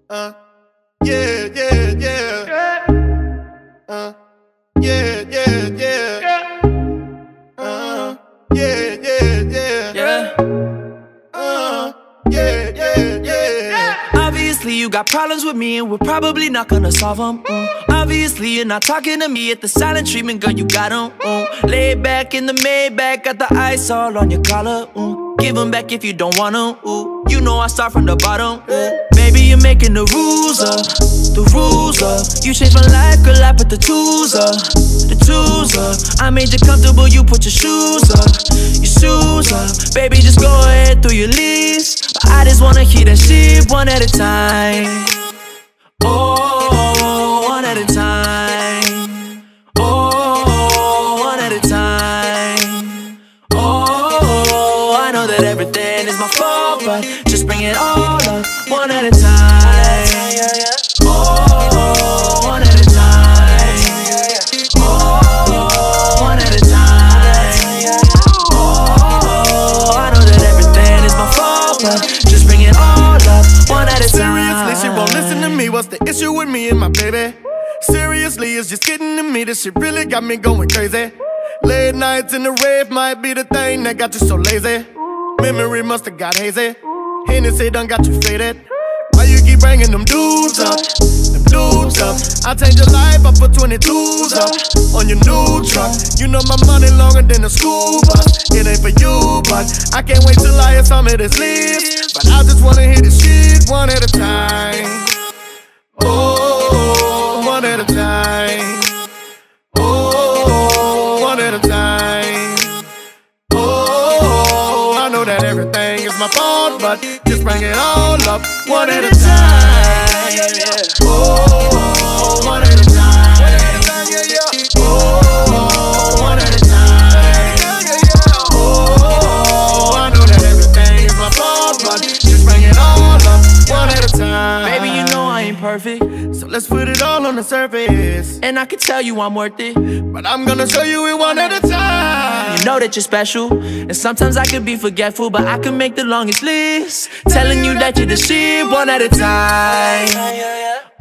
Uh, yeah, yeah, yeah. Yeah, yeah, yeah. Yeah, yeah, yeah. Yeah, yeah, yeah. Obviously you got problems with me and we're probably not gonna solve them. Obviously you're not talking to me at the silent treatment, girl, you got them. Lay back in the Maybach, got the ice all on your collar. Give them back if you don't want them. You know I start from the bottom. Baby, you're making the rules up, the rules up. You changed my life, girl, I put the tools up, the tools up. I made you comfortable, you put your shoes up, your shoes up. Baby, just go ahead through your leaves, but I just wanna hear that shit one at a time. Oh, one at a time. Oh, one at a time. Oh, I know that everything is my fault, but just bring it all up, one at a time. Oh, one at a time. Oh, one at a time. Oh, I know that everything is my fault, but just bring it all up, one at a time. Seriously, she won't listen to me. What's the issue with me and my baby? Seriously, it's just getting to me. This shit really got me going crazy. Late nights in the rave might be the thing that got you so lazy. Memory must've got hazy. Hennessy done got you faded. Why you keep bringing them dudes up? Them dudes up. I change your life, I put 22s up on your new truck. You know my money longer than a school bus. It ain't for you, but I can't wait till I hear some of this list. But I just wanna hear this shit one at a time. Oh, one at a time. Oh, one at a time. Oh, I know that everything is my fault, but just bring it all up, one at a time. Oh, one at a time. Oh, one at a time. Oh, I know that everything is my fault, but just bring it all up, one at a time. Baby, you know I ain't perfect, So let's put it all on the surface. and I can tell you I'm worth it. But I'm gonna show you it one at a time. You know that you're special, and sometimes I could be forgetful, but I can make the longest list, telling you that you're the shit one at a time.